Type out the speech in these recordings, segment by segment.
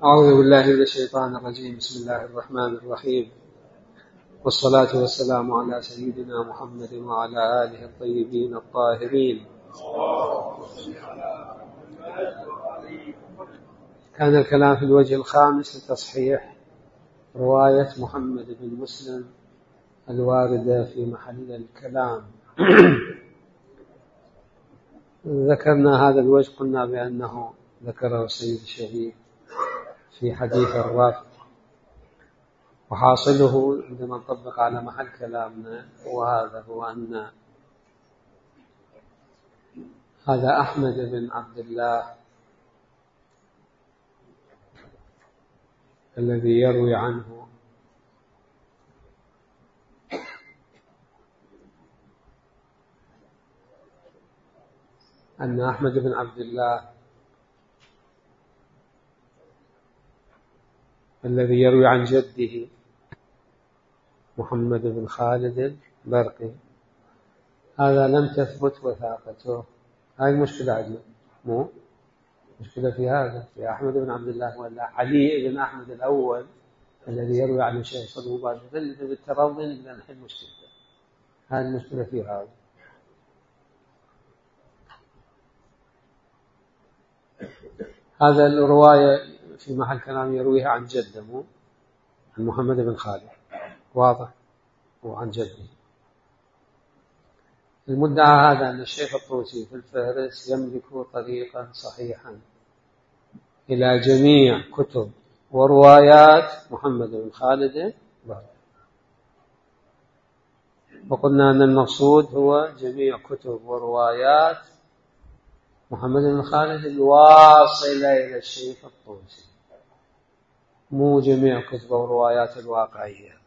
أعوذ بالله من الشيطان الرجيم. بسم الله الرحمن الرحيم، والصلاة والسلام على سيدنا محمد وعلى آله الطيبين الطاهرين. كان الكلام في الوجه الخامس لتصحيح رواية محمد بن مسلم الواردة في محل الكلام. ذكرنا هذا الوجه، قلنا بأنه ذكره السيد الشهيد في حديث الرافع، وحاصله عندما نطبق على محل كلامنا وهذا هو أن هذا أحمد بن عبد الله الذي يروي عنه أن أحمد بن عبد الله الذي يروي عن جده محمد بن خالد البرقي، هذا لم تثبت وثاقته. هاي المشكلة عندنا، مو مشكلة في هذا، في أحمد بن عبد الله ولا علي بن أحمد الأول الذي يروي عن الشيخ صلى الله عليه وسلم. إذا بالتراضي نقدر نحل مشكلته. هاي المشكلة في هذا. هذا الرواية في محل كلام يرويها عن جده عن محمد بن خالد، واضح، وعن جده. المدعى هذا أن الشيخ الطوسي في الفهرس يملك طريقا صحيحا إلى جميع كتب وروايات محمد بن خالد البرقي، وقلنا أن المقصود هو جميع كتب وروايات محمد بن خالد الواصلة إلى الشيخ الطوسي، مو جميع كتب وروايات الواقعية.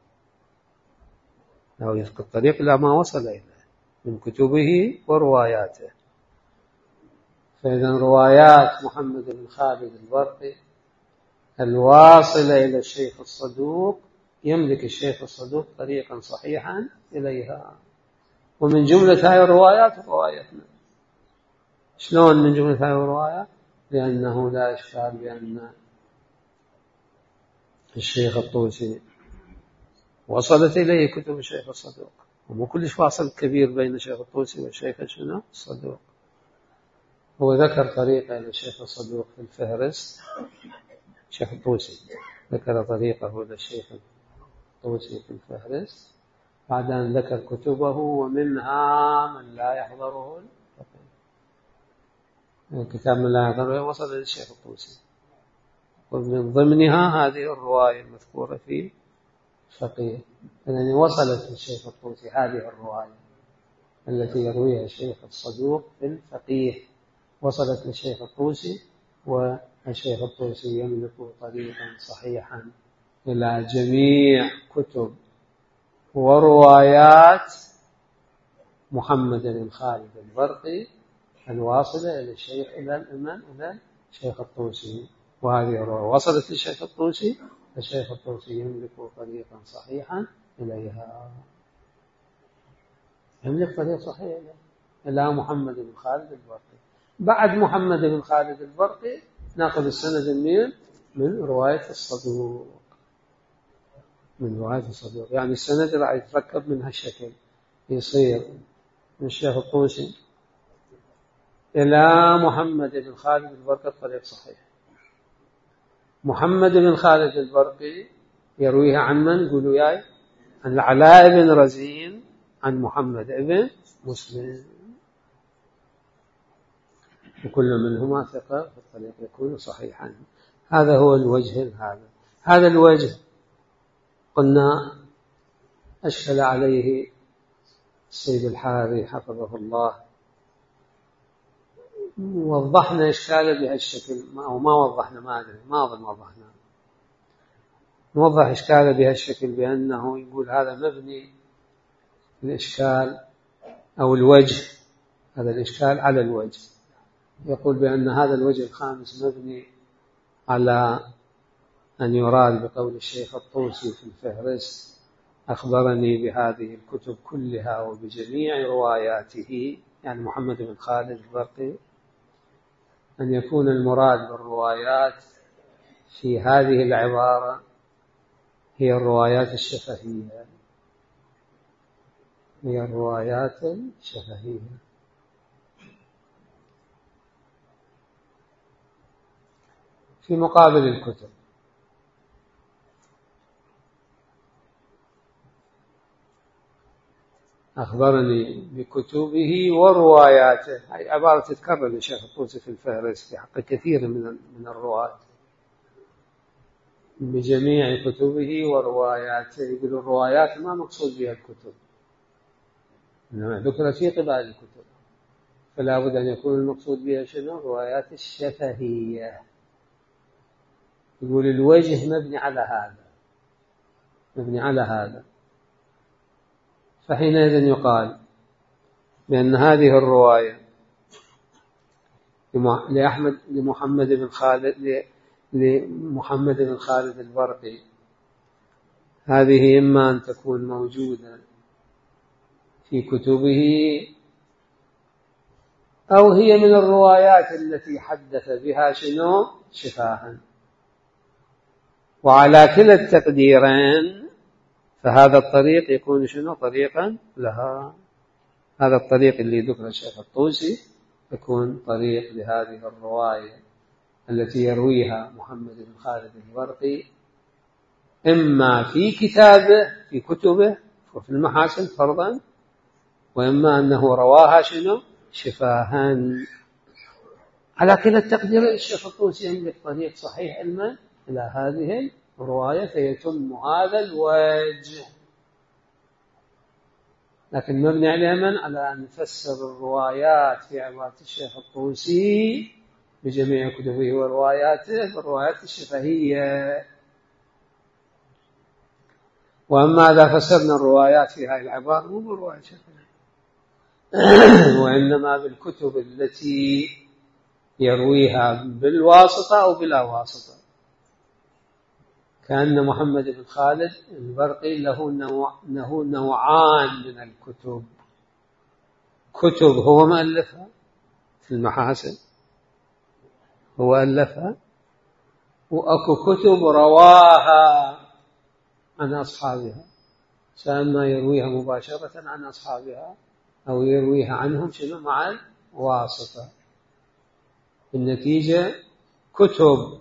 لو يفقد الطريق إلى ما وصل إليه من كتبه ورواياته. فإذا روايات محمد بن خالد البرقي الواصلة إلى الشيخ الصدوق يملك الشيخ الصدوق طريقا صحيحا إليها، ومن جملة هذه الروايات روايتنا. شلون من جملة هذه الروايات؟ لأنه لا إشكال بأن الشيخ الطوسي وصلت إليه كتب الشيخ الصدوق، ومو كلش فاصل كبير بين الشيخ الطوسي والشيخ الصدوق. هو ذكر طريقة للشيخ الصدوق في الفهرس، الشيخ الطوسي ذكر طريقه للشيخ الطوسي في الفهرس بعد أن ذكر كتبه، ومنها من لا يحضره الكتاب من لا يحضره وصل للشيخ الطوسي، ومن ضمنها هذه الرواية المذكورة في فقيه. يعني وصلت للشيخ الطوسي هذه الرواية التي يرويها الشيخ الصدوق في الفقيه، وصلت للشيخ الطوسي، والشيخ الطوسي يملك طريقا صحيحا إلى جميع كتب وروايات محمد بن خالد البرقي الواصلة إلى الشيخ إلى الشيخ الطوسي. وهذه الرواية وصلت للشيخ الطوسي، الشيخ الطوسي يملك طريقا صحيحا إليها، يملك طريق صحيح إلى محمد بن خالد البرقي. بعد محمد بن خالد البرقي ناخذ السند من رواية الصدوق، من رواية الصدوق. يعني السند راح يتركب من هالشكل، يصير من الشيخ الطوسي إلى محمد بن خالد البرقي الطريق صحيح. محمد بن خالد البرقي يرويها عن من؟ قولوا ياي، عن العلاء بن رزين عن محمد بن مسلم، وكل منهما ثقة في الطريق يكون صحيحا. هذا هو الوجه. هذا الوجه قلنا أشكل عليه السيد الحاري حفظه الله، وضحنا إشكاله بهالشكل، أو ما وضحنا، ما أدري، ما أظن وضحنا، نوضح إشكاله بهالشكل بأنه يقول هذا مبني الإشكال أو الوجه، هذا الإشكال على الوجه. يقول بأن هذا الوجه الخامس مبني على أن يراد بقول الشيخ الطوسي في الفهرس أخبرني بهذه الكتب كلها وبجميع رواياته، يعني محمد بن خالد البرقي، أن يكون المراد بالروايات في هذه العبارة هي الروايات الشفهية، هي الروايات الشفهية. في مقابل الكتب أخبرني بكتبه ورواياته، هذه عبارة تتكرر للشيخ الطوسي في الفهرس في حق كثير من الرواة، بجميع كتبه ورواياته. يقول الروايات ما مقصود بها الكتب، إنما ذكرت في قبال الكتب، فلا بد أن يكون المقصود بها شنو؟ الروايات الشفهية. يقول الوجه مبني على هذا، مبني على هذا، فحينئذ يقال بأن هذه الرواية لمحمد بن خالد البرقي، هذه إما أن تكون موجودة في كتبه أو هي من الروايات التي حدث بها شنو؟ شفاها. وعلى كلا التقديرين فهذا الطريق يكون شنو؟ طريقا لها. هذا الطريق اللي ذكر الشيخ الطوسي يكون طريق لهذه الرواية التي يرويها محمد بن خالد البرقي، إما في كتابه في كتبه وفي المحاسن فرضا، وإما أنه رواها شنو؟ شفاها. على كلا التقدير الشيخ الطوسي يملك طريق صحيح علما إلى هذه الرواية فيتم هذا الوجه، لكن مبني على من؟ على أن نفسر الروايات في عبارة الشيخ الطوسي بجميع كتبه ورواياته بالروايات الشفهية. وأما إذا فسرنا الروايات في هذه العبارة مو بالروايات الشفهية وإنما بالكتب التي يرويها بالواسطة أو بلا واسطة، كأن محمد بن خالد البرقي له نوعان من الكتب، كتب هو مؤلفها في المحاسن هو ألفها، وأكو كتب رواها عن أصحابها، سواء يرويها مباشرة عن أصحابها أو يرويها عنهم شنو مع الواسطة. النتيجة كتب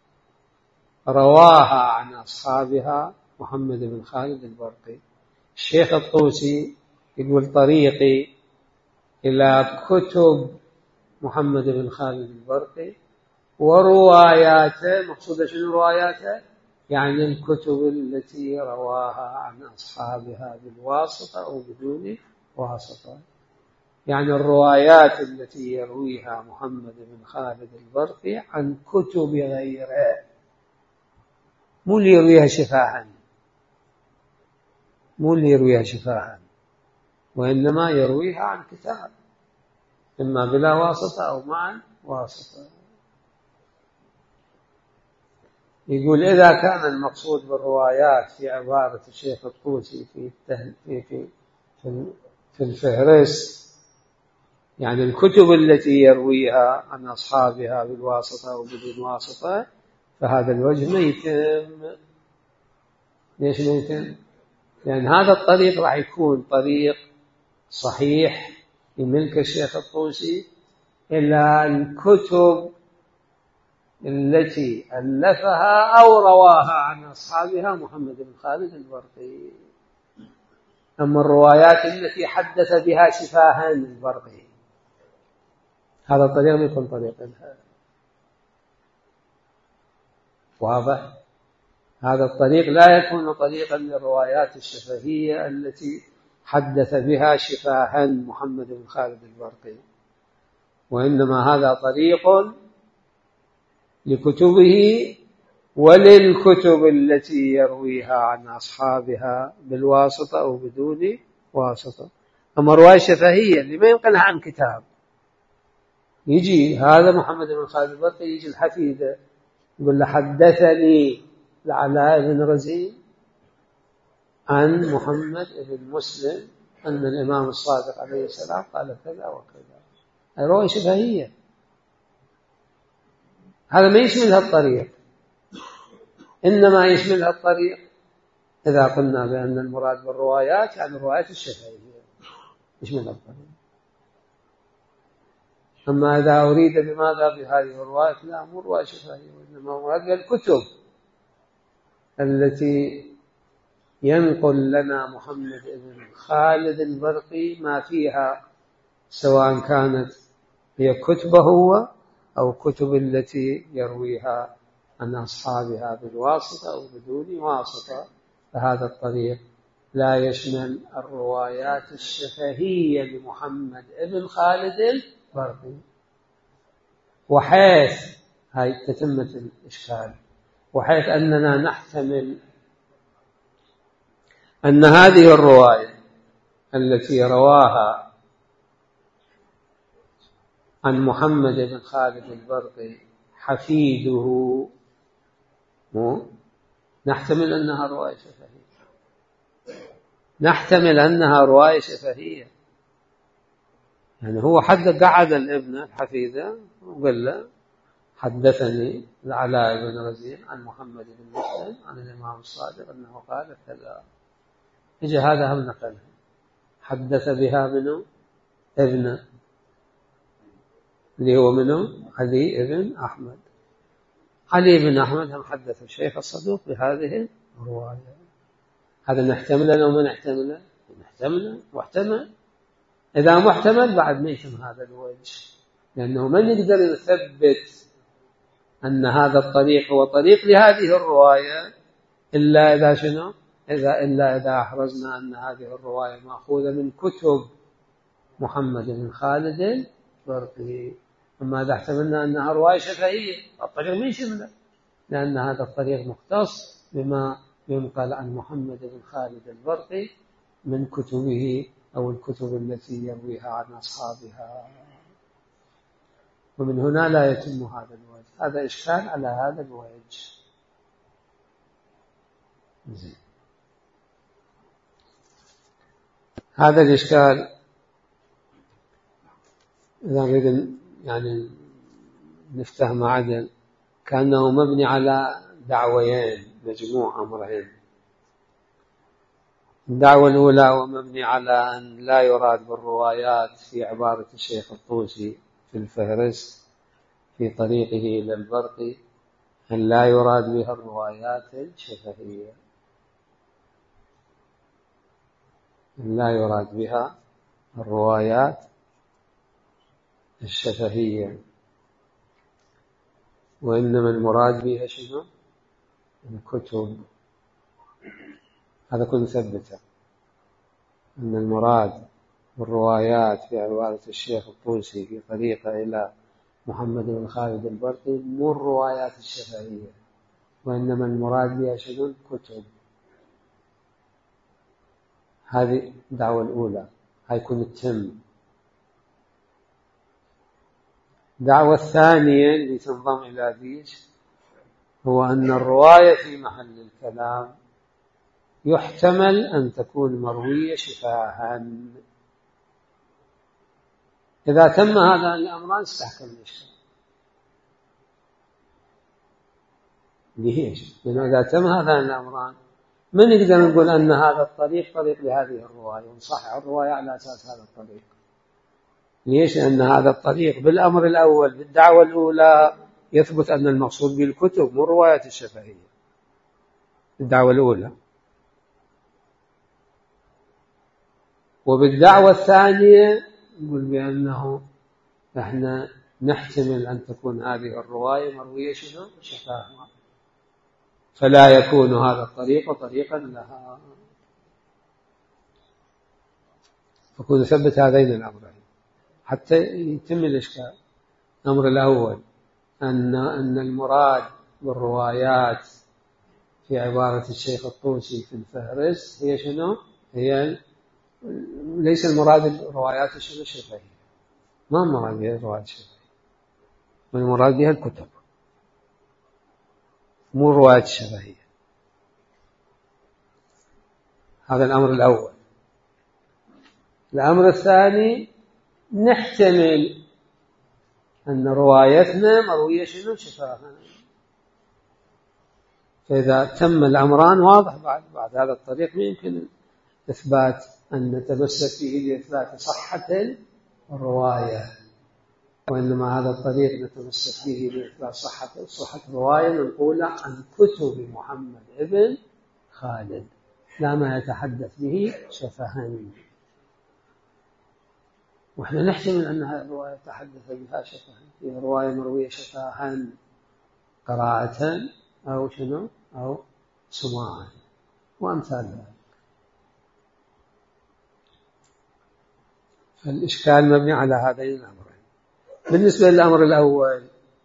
رواها عن أصحابها محمد بن خالد البرقي. الشيخ الطوسي يقول طريقي إلى كتب محمد بن خالد البرقي ورواياته، مقصود شنو رواياته؟ يعني الكتب التي رواها عن أصحابها بالواسطة أو بدون واسطة، يعني الروايات التي يرويها محمد بن خالد البرقي عن كتب غيره، مو اللي يرويها شفاها، مو اللي يرويها شفاها، وإنما يرويها عن كتاب إما بلا واسطة أو مع واسطة. يقول إذا كان المقصود بالروايات في عبارة الشيخ الطوسي في الفهرس يعني الكتب التي يرويها عن أصحابها بالواسطة أو بدون واسطة، فهذا الوجه ما يتم. ليش ما يتم؟ لأن هذا الطريق راح يكون طريق صحيح يملك الشيخ الطوسي إلى الكتب التي ألفها أو رواها عن أصحابها محمد بن خالد البرقي. أما الروايات التي حدث بها شفاها البرقي هذا الطريق يكون طريق واضح. هذا الطريق لا يكون طريقا للروايات الشفهية التي حدث بها شفاها محمد بن خالد البرقي، وإنما هذا طريق لكتبه وللكتب التي يرويها عن أصحابها بالواسطة أو بدون واسطة. أما رواية شفهية اللي ما ينقلها عن كتاب، يجي هذا محمد بن خالد البرقي يجي الحفيدة يقول له حدثني العلاء بن رزين عن محمد بن مسلم أن الإمام الصادق عليه السلام قال كذا وكذا، رواية شفهية، هذا ما يشمل هالطريق. إنما يشملها الطريق إذا قلنا بأن المراد بالروايات يعني الروايات الشفهية يشملها الطريق. أما إذا أريد بماذا بهذه الرواية لا مو رواية شفهية، وإنما مراد بالكتب التي ينقل لنا محمد بن خالد البرقي ما فيها، سواء كانت هي كتبه هو أو كتب التي يرويها عن أصحابها بالواسطة أو بدون واسطة. فهذا الطريق لا يشمل الروايات الشفهية لمحمد بن خالد البرقي. وحيث هاي تتمة الإشكال، وحيث أننا نحتمل أن هذه الرواية التي رواها عن محمد بن خالد البرقي حفيده نحتمل أنها رواية شفهية، نحتمل أنها رواية شفهية. يعني هو قعد الابن الحفيدة وقال له حدثني العلاء بن رزين عن محمد بن مسلم عن الإمام الصادق أنه قال كذا. إجا هذا هم نقلها، حدث بها منه ابن اللي هو منه علي بن أحمد. علي بن أحمد هم حدث الشيخ الصدوق بهذه الرواية. هذا نحتمله أو ما نحتمله؟ نحتمله محتمل. إذا محتمل بعد ما يتم هذا الوجه، لأنه ما نقدر نثبت أن هذا الطريق هو طريق لهذه الرواية إلا إذا شنو؟ إلا إذا أحرزنا أن هذه الرواية مأخوذة من كتب محمد بن خالد البرقي. أما إذا احتملنا أنها رواية شفهية الطريق ما يشمله، لأن هذا الطريق مختص بما ينقل عن محمد بن خالد البرقي من كتبه أو الكتب التي يرويها عن أصحابها. ومن هنا لا يتم هذا الوجه. هذا إشكال على هذا الوجه. زين. هذا الإشكال إذا نريد يعني نفتهم عدل كأنه مبني على دعويين، مجموع أمرين. الدعوة الأولى ومبني على أن لا يراد بالروايات في عبارة الشيخ الطوسي في الفهرست في طريقه إلى البرقي أن لا يراد بها الروايات الشفهية، أن لا يراد بها الروايات الشفهية، وإنما المراد بها شنو؟ الكتب. هذا كله ثبته أن المراد بالروايات في عبارة الشيخ الطوسي في طريقة إلى محمد بن خالد البرقي مو الروايات الشفهية، وإنما المراد بها شنو؟ الكتب. هذه الدعوة الأولى هيكون التم. الدعوة الثانية اللي تنضم إلى ذيك هو أن الرواية في محل الكلام يحتمل أن تكون مروية شفاها. إذا تم هذا الأمران استحكم الإشكال. ليش؟ لأنه إذا تم هذا الأمران ما نقدر نقول أن هذا الطريق طريق لهذه الرواية ونصحح الرواية على أساس هذا الطريق. ليش؟ لأن هذا الطريق بالأمر الأول بالدعوة الأولى يثبت أن المقصود بالكتب مو الروايات الشفهية. الدعوة الأولى. وبالدعوة الثانية نقول بأنه نحن نحتمل أن تكون هذه الرواية مروية شنو؟ شفاهة، فلا يكون هذا الطريق طريقا لها. فكون ثبت هذين الأمرين حتى يتم الإشكال. الأمر الأول أن المراد بالروايات في عبارة الشيخ الطوسي في الفهرست هي شنو؟ هي ليس المراد الروايات الشفهية، ما المراد بها الروايات الشفهية، والمراد بها الكتب مو الروايات الشفهية. هذا الأمر الأول. الأمر الثاني نحتمل أن روايتنا مروية شنو؟ شفاهة فإذا تم الأمران واضح بعد هذا الطريق يمكن إثبات أن نتمسك فيه لإثبات صحة الرواية، وإنما هذا الطريق نتمسك به لإثبات صحة الرواية منقولة عن كتب محمد بن خالد لا ما يتحدث به شفها. وإحنا نحتمل أنها الرواية تحدث بها شفها، هي رواية مروية شفاها قراءة أو شنو أو سماعا وأمثال ذلك. فالإشكال مبني على هذين الأمرين. بالنسبة للأمر الأول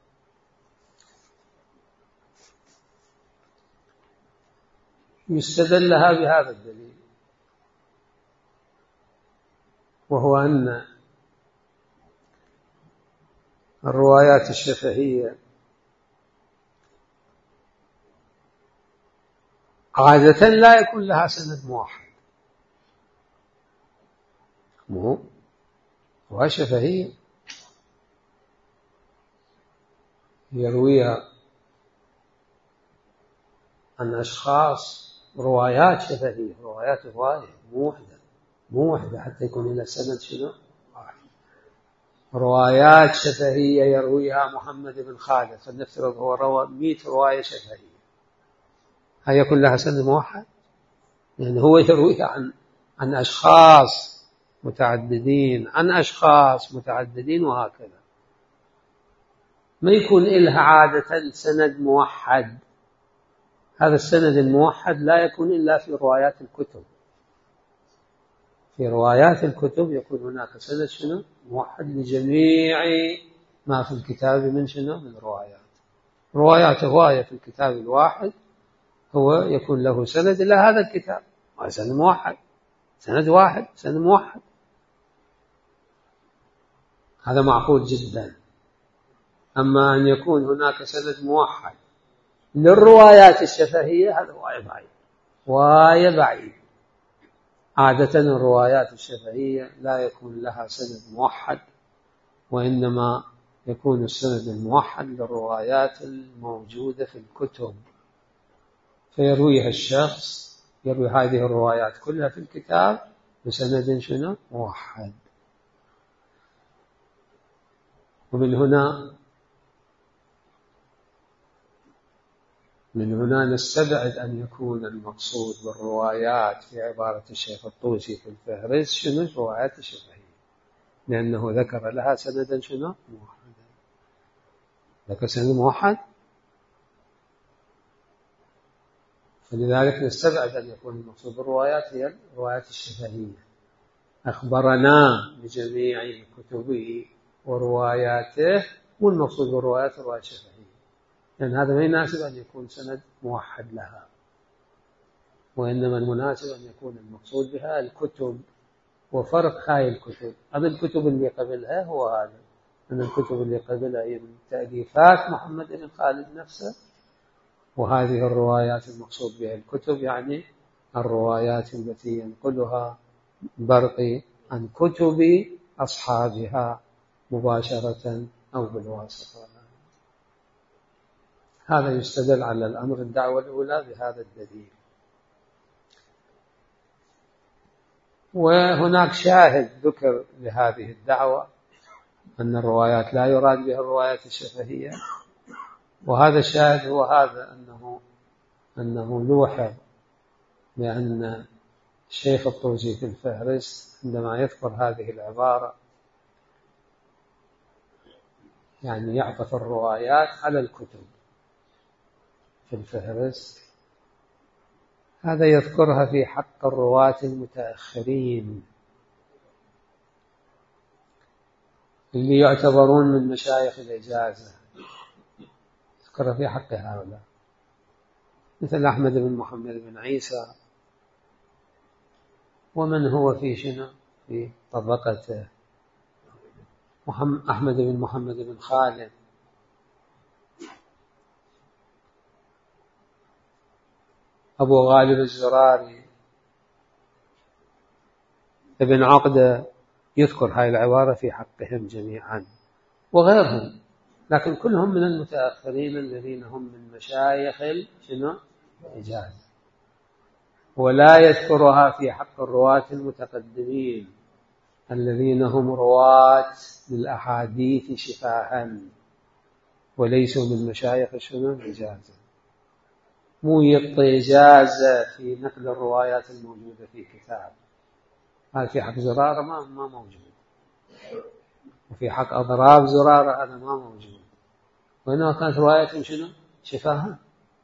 يستدل لها بهذا الدليل، وهو أن الروايات الشفهية عادة لا يكون لها سند موحد، رواية شفهية يرويها عن أشخاص، روايات شفهية، روايات رواية مو وحدة حتى يكون لها سند شنو واحد. روايات شفهية يرويها محمد بن خالد، فلنفترض هو روى 100 رواية شفهية، هل يكون لها سند موحد؟ يعني هو يرويها عن أشخاص متعددين عن أشخاص متعددين وهكذا، ما يكون إلها عادة سند موحد. هذا السند الموحد لا يكون إلا في روايات الكتب. في روايات الكتب يكون هناك سند شنو موحد لجميع ما في الكتاب من شنو من روايات رواية في الكتاب الواحد هو يكون له سند إلى هذا الكتاب، هذا سند موحد، سند واحد، سند موحد، هذا معقول جدا. أما أن يكون هناك سند موحد للروايات الشفهية هذا واية بعيد. عادة الروايات الشفهية لا يكون لها سند موحد، وإنما يكون السند الموحد للروايات الموجودة في الكتب، فيرويها الشخص يروي هذه الروايات كلها في الكتاب بسند شنو موحد. ومن هنا نستبعد أن يكون المقصود بالروايات في عبارة الشيخ الطوسي في الفهرس شنو الروايات الشفهية، لأنه ذكر لها سندا شنو موحدا، ذكر سند موحد، فلذلك نستبعد أن يكون المقصود بالروايات هي الروايات الشفهية. أخبرنا بجميع كتبه ورواياته، والمقصود بالروايات الروايات الشفهية، لأن هذا ما يناسب أن يكون سند موحد لها، وإنما المناسب أن يكون المقصود بها الكتب. وفرق هاي الكتب عن الكتب اللي قبلها هو هذا، أن الكتب اللي قبلها هي من تأليفات محمد بن خالد نفسه، وهذه الروايات المقصود بها الكتب يعني الروايات التي ينقلها برقي عن كتب أصحابها مباشرة أو بالواسطة. هذا يستدل على الأمر الدعوة الأولى بهذا الدليل. وهناك شاهد ذكر لهذه الدعوة أن الروايات لا يراد بها الروايات الشفهية، وهذا الشاهد هو هذا أنه لوحظ بأن الشيخ الطوسي في الفهرس عندما يذكر هذه العبارة يعني يعطف الروايات على الكتب في الفهرس، هذا يذكرها في حق الرواة المتأخرين اللي يعتبرون من مشايخ الإجازة، يذكرها في حق هؤلاء مثل أحمد بن محمد بن عيسى، ومن هو في شنو في طبقته، أحمد بن محمد بن خالد، أبو غالب الزراري، ابن عقدة، يذكر هاي العبارة في حقهم جميعا وغيرهم، لكن كلهم من المتأخرين الذين هم من مشايخ شنو إجازة، ولا يذكرها في حق الرواة المتقدمين الذين هم رواة للأحاديث شفاها وليسوا من مشايخ السنن إجازة. مو يعطي إجازة في نقل الروايات الموجودة في كتاب، هذا في حق زرارة ما موجود، وفي حق أضراب زرارة هذا ما موجود، وإنما كانت رواية شنو؟ شفاها.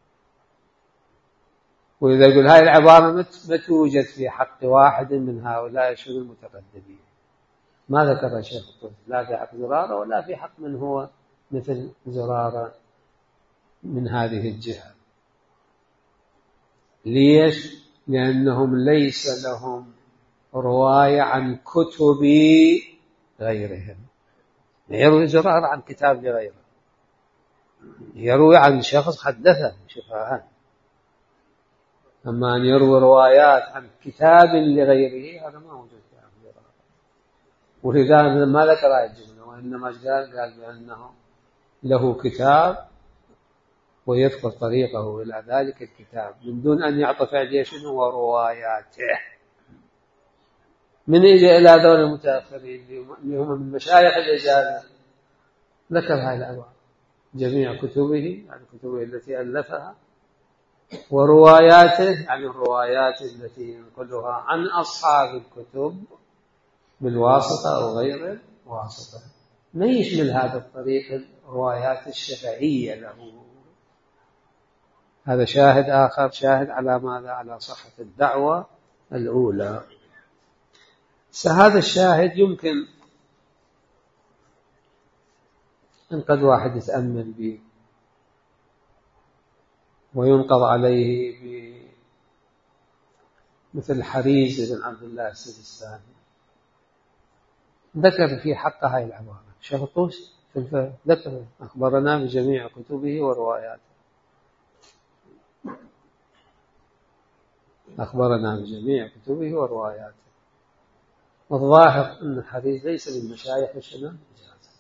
وإذا يقول هاي العبارة ما توجد في حق واحد من هؤلاء الشيوخ المتقدمين، ما ذكر الشيخ الطوسي لا في حق زرارة ولا في حق من هو مثل زرارة من هذه الجهة. ليش؟ لأنهم ليس لهم رواية عن كتب غيرهم. يروي زرارة عن كتاب لغيره، يروي عن شخص حدثه شفاها، أما أن يروي روايات عن كتاب لغيره هذا ما موجود في عن زرارة. ولذلك ما ذكر هذه الجملة، وإنما قال بأنه له كتاب ويذكر طريقه إلى ذلك الكتاب من دون أن يعطف عليه شنو ورواياته. من يجي إلى دور المتأخرين اللي هم من مشايخ الإجازة ذكر هذه الأنواع جميع كتبه، يعني كتبه التي ألفها، ورواياته يعني الروايات التي ينقلها عن أصحاب الكتب بالواسطة أو غير واسطة. ما يشمل هذا الطريق الروايات الشفهية له. هذا شاهد آخر، شاهد على ماذا؟ على صحة الدعوة الأولى. هذا الشاهد يمكن أن قد واحد يتأمل به وينقض عليه مثل حريز بن عبد الله السجستاني ذكر في حق هاي العبارة. الشيخ الطوسي في ذكر أخبرنا بجميع كتبه ورواياته، أخبرنا بجميع كتبه ورواياته. والظاهر أن الحديث ليس من مشايخ السنن إجازة.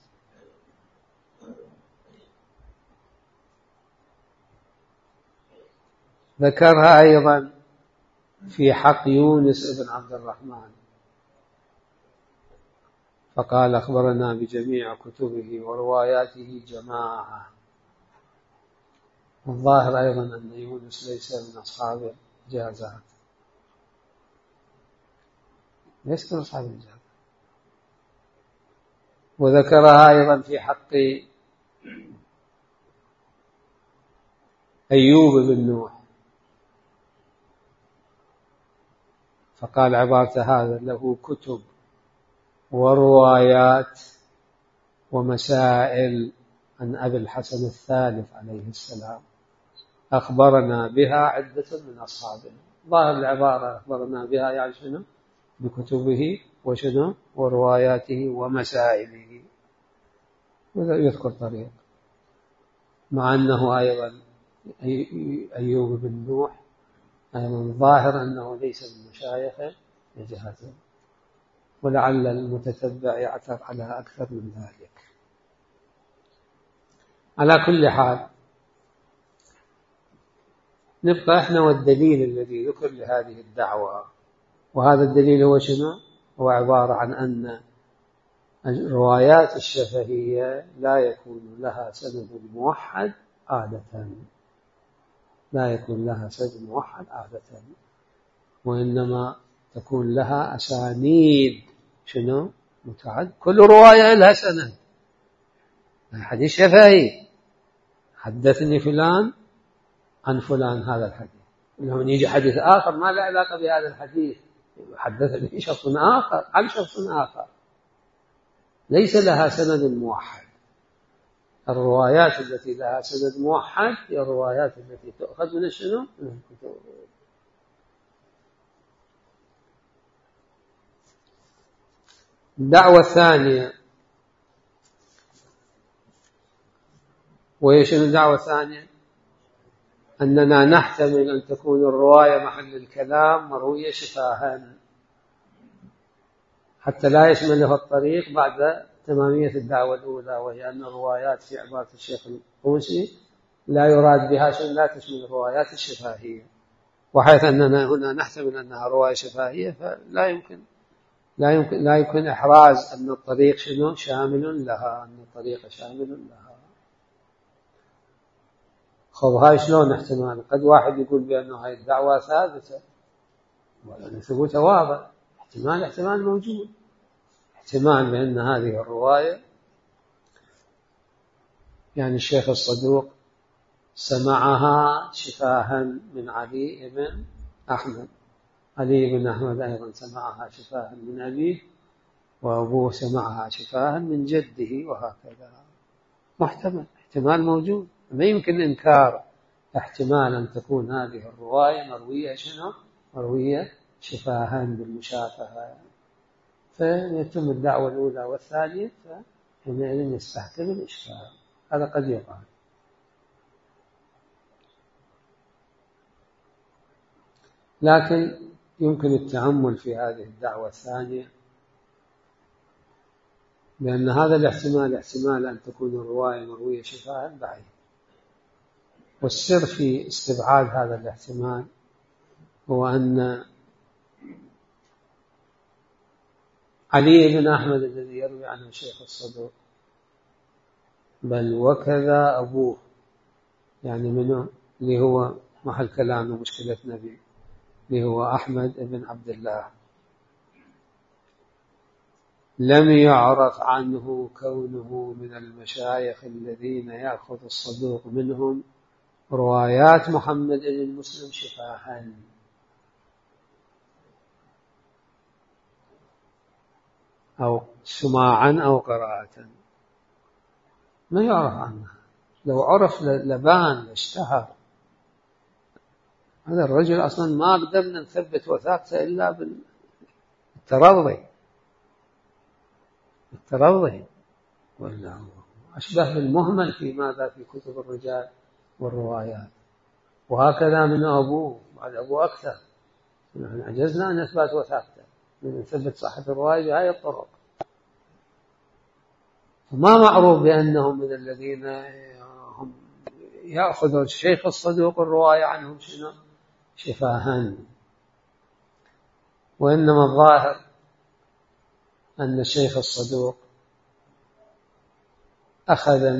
ذكرها أيضا في حق يونس بن عبد الرحمن فقال أخبرنا بجميع كتبه ورواياته جماعة. والظاهر أيضا أن يونس ليس من أصحاب الإجازات، ليس من أصحاب الإجازة. وذكرها أيضا في حق أيوب بن نوح فقال عبارة هذا له كتب وروايات ومسائل عن أبي الحسن الثالث عليه السلام أخبرنا بها عدة من أصحابنا. ظاهر العبارة أخبرنا بها يعني شنو؟ بكتبه وشنو؟ ورواياته ومسائله. ويذكر طريق مع أنه أيضا أيوب بن نوح أيضا ظاهر أنه ليس من مشايخ لجهته، ولعل المتتبع يعثر على أكثر من ذلك. على كل حال نبقى احنا والدليل الذي ذكر لهذه الدعوة، وهذا الدليل هو شنو؟ هو عبارة عن أن الروايات الشفهية لا يكون لها سند موحد عادة، لا يكون لها سند موحد عادة، وإنما تكون لها أسانيد شنو؟ متعد. كل رواية لها سند. الحديث شفهي حدثني فلان عن فلان هذا الحديث، لما يجي حديث آخر ما له علاقة بهذا الحديث حدثني شخص آخر عن شخص آخر ليس لها سند موحد. الروايات التي لها سند موحد هي الروايات التي تؤخذ من الشنو؟ من الكتب. الدعوة الثانية، وهي شنو الدعوة الثانية؟ أننا نحتمل أن تكون الرواية محل الكلام مروية شفاها حتى لا يشملها الطريق بعد تمامية الدعوة الأولى، وهي أن الروايات في عبارة الشيخ الطوسي لا يراد بها شيء لا تشمل الروايات الشفاهية، وحيث أننا هنا نحتمل أنها رواية شفاهية فلا لا يمكن إحراز أن الطريق شنو شامل لها، أن الطريق شامل لها. خب هاي شلون احتمال؟ قد واحد يقول بأنه هاي الدعوة ثابتة ولا ثبوتها واضح، احتمال موجود، احتمال بأن هذه الرواية يعني الشيخ الصدوق سمعها شفاها من علي بن أحمد، علي بن أحمد أيضا سمعها شفاها من أبيه، وأبوه سمعها شفاها من جده، وهكذا. احتمال موجود، ما يمكن إنكار احتمال أن تكون هذه الرواية مروية شنو؟ مروية شفاها بالمشافهة، فيتم الدعوة الأولى والثانية، فحينئذ يستحكم الإشكال. هذا قد يقال. لكن يمكن التأمل في هذه الدعوة الثانية، لأن هذا الاحتمال احتمال أن تكون الرواية مروية شفاها بعيد، والسر في استبعاد هذا الاحتمال هو أن علي بن أحمد الذي يروي عنه الشيخ الصدوق بل وكذا أبوه، يعني منه اللي هو محل كلام ومشكلة نبي، اللي هو أحمد بن عبد الله، لم يعرف عنه كونه من المشايخ الذين يأخذ الصدوق منهم روايات محمد بن مسلم شفاها، أو سماعا أو قراءة، ما يعرف عنه. لو عرف لبان اشتهر. هذا الرجل أصلا ما قدرنا نثبت وثاقته إلا بالترضي، ولا أشبه بالمهمل في ماذا في كتب الرجال والروايات. وهكذا من أبوه، بعد أبوه أكثر، نحن عجزنا عن إثبات وثاقته، نثبت صحة الرواية بهذه الطرق. فما معروف بأنهم من الذين هم يأخذ الشيخ الصدوق الرواية عنهم شنو شفاها، وإنما الظاهر أن الشيخ الصدوق أخذ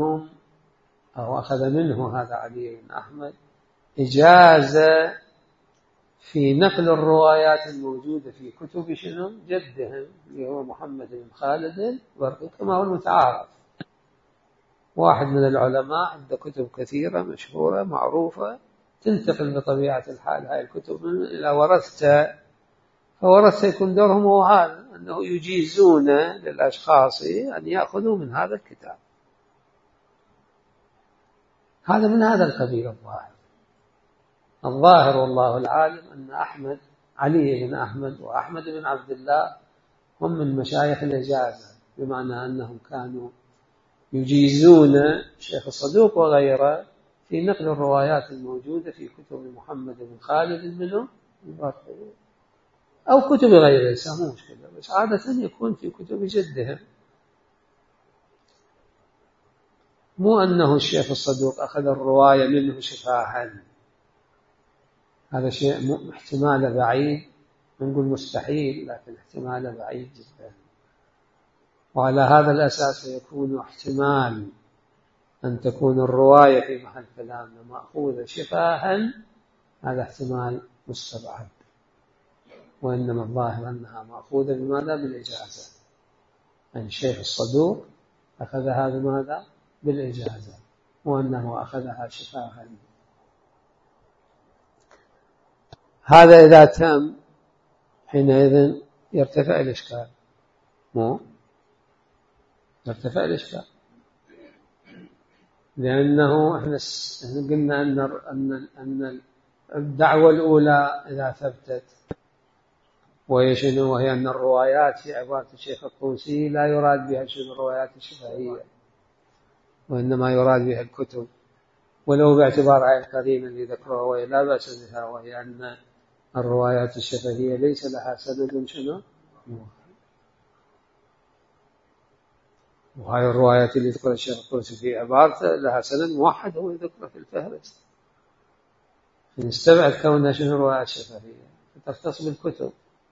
منه هذا علي بن أحمد إجازة في نقل الروايات الموجودة في كتب شنو جدهم اللي هو محمد بن خالد البرقي، كما هو المتعارف. واحد من العلماء عنده كتب كثيرة مشهورة معروفة، تنتقل بطبيعة الحال هاي الكتب إلى ورثته، فورثته يكون دورهم هو هذا، أنه يجيزون للأشخاص أن يأخذوا من هذا الكتاب. هذا من هذا القبيل الظاهر والله العالم أن علي بن أحمد وأحمد بن عبد الله هم من مشايخ الإجازة، بمعنى أنهم كانوا يجيزون الشيخ الصدوق وغيره في نقل الروايات الموجودة في كتب محمد بن خالد منه أو كتب غيره، يسموه مشكلة، بس عادة يكون في كتب جدهم. مو أنه الشيخ الصدوق أخذ الرواية منه شفاها، هذا شيء احتمال بعيد، نقول مستحيل لكن احتمال بعيد جدا. وعلى هذا الأساس يكون احتمال أن تكون الرواية في محل كلامنا مأخوذة شفاها، هذا احتمال مستبعد، وإنما الظاهر أنها مأخوذة بماذا؟ بالإجازة، يعني الشيخ الصدوق أخذ هذا ماذا؟ بالإجازة، وأنه أخذها شفاها. هذا إذا تم حينئذ يرتفع الإشكال، يرتفع الإشكال، لأنه احنا قلنا أن الدعوة الأولى إذا ثبتت وهي أن الروايات في عبارة الشيخ الطوسي لا يراد بها شنو الروايات الشفهية، وإنما يراد بها الكتب، ولو باعتبار هذه القرينة اللي ذكروها وهي لا بأس بها، وهي أن الروايات الشفهية ليس لها سند شنو. وهاي الروايات اللي ذكر الشيخ الطوسي في عبارته لها سند موحد هو يذكره في الفهرست، نستبعد كونها شنو روايات شفهية تختص بالكتب.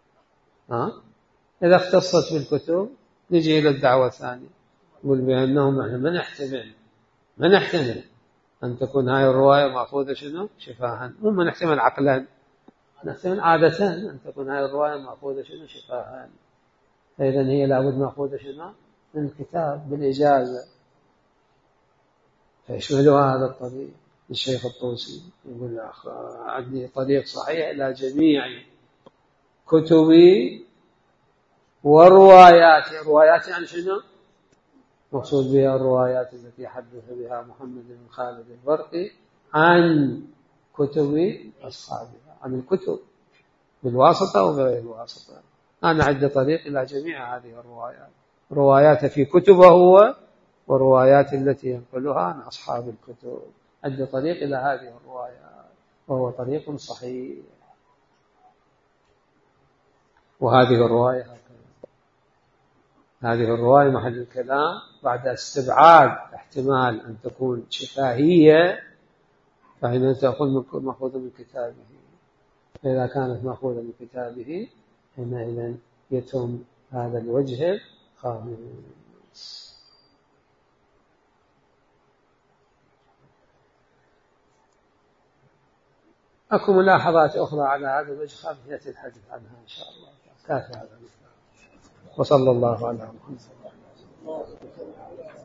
إذا اختصت بالكتب نجي إلى الدعوة الثانية، نقول بأنهم احنا ما نحتمل أن تكون هاي الرواية مأخوذة شنو شفاها، مو ما نحتمل عقلا، نحتمل عادة أن تكون هاي الرواية مأخوذة شنو شفاها، فإذا هي لابد مأخوذة شنو من الكتاب بالإجازة. فيشملها هذا الطريق الشيخ الطوسي يقول عندي طريق صحيح إلى جميع كتبي ورواياتي. روايات يعني شنو مقصود بها الروايات التي حدث بها محمد بن خالد البرقي عن كتب أصحابها، عن الكتب بالواسطة وبغير الواسطة. أنا عندي طريق إلى جميع هذه الروايات، روايات في كتبه هو وروايات التي ينقلها عن أصحاب الكتب، عندي طريق إلى هذه الروايات وهو طريق صحيح. وهذه الرواية هذه الرواية محل الكلام بعد استبعاد احتمال أن تكون شفاهية، فإن تكون مأخوذة من كتابه. فإذا كانت مأخوذة من كتابه حينئذ يتم هذا الوجه الخامس. أكو ملاحظات أخرى على هذا الوجه خامس يأتي الحديث عنها إن شاء الله. كافي هذا. وصلى الله على محمد.